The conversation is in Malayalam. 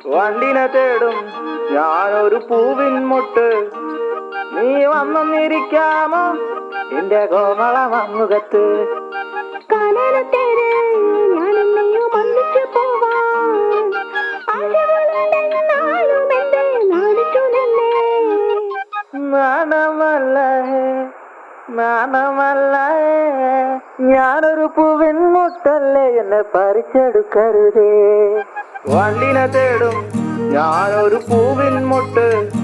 വണ്ടിനെ തേടും ഞാനൊരു പൂവിൻ മുട്ട്. നീ വന്നിരിക്കാമോ എന്റെ കോമള മമ്മുഖത്ത്? നാണമല്ല ഞാനൊരു പൂവിൻ മുട്ടല്ലേ, എന്നെ പറിച്ചെടുക്കരുതേ. വണ്ടിനെ തേടും ഞാനൊരു പൂവിൻ മുട്ട്.